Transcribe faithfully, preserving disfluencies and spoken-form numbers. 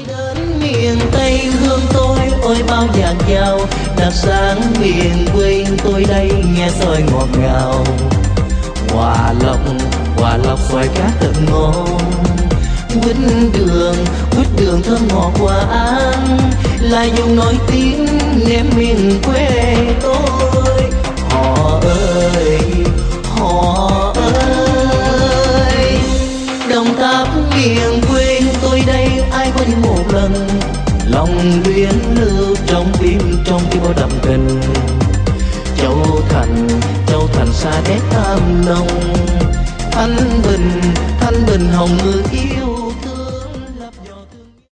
đến miền Tây hương tôi ôi bao dạt dào, đặc sản miền quê tôi đây nghe xôi ngọt ngào. Hòa lộc hòa lộc xoài cá thật ngon, quýt đường quýt đường thơm ngọt quả ăn, là dùng nổi tiếng nếm miền quê tôi. Họ ơi họ ơi, Đồng Tháp miền quê tôi đây ai có đi một lần, lòng luyến lưu trong tim trong tim bao đậm tình. Châu Thành Châu Thành xa đét thơm nồng, Thanh Bình Thanh Bình hồng người yêu